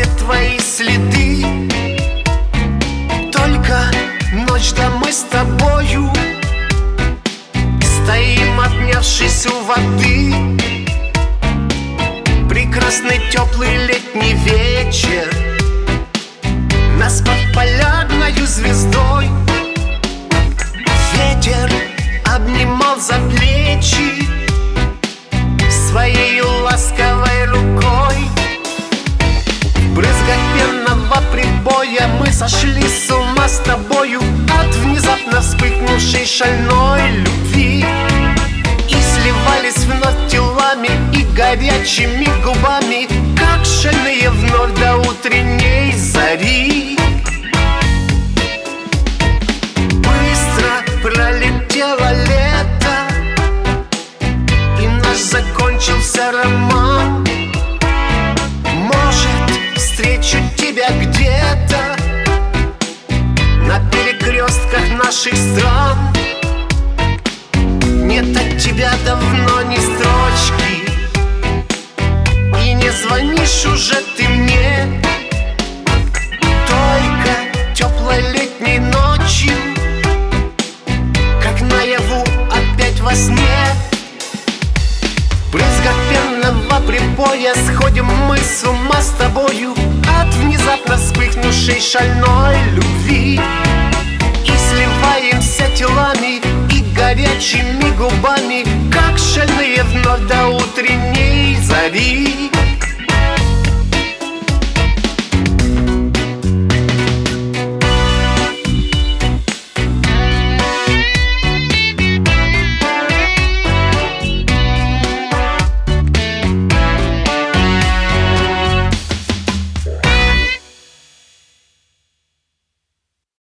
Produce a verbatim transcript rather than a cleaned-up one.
все твои следы. Только ночь, да мы с тобою стоим, обнявшись у воды. Прекрасный теплый летний вечер нас под полярною звездой. Ветер обнимал за плечи своей ласковой рукой. В брызгах пенного прибоя мы сошли с ума с тобою от внезапно вспыхнувшей шальной любви. И сливались вновь телами и горячими губами, как шальные вновь до утренней зари. Быстро пролетело лето, и наш закончился роман. Может, встречу тебя где-то на перекрестках наших стран. Нет от тебя давно ни строчки, и не звонишь уже ты мне. Только теплой летней ночью, как наяву опять во сне. В брызгах пенного прибоя сходим мы с ума с тобою от внезапно вспыхнувшей шальной любви. И сливаемся телами и горячими губами, как шальные вновь до утренней зари.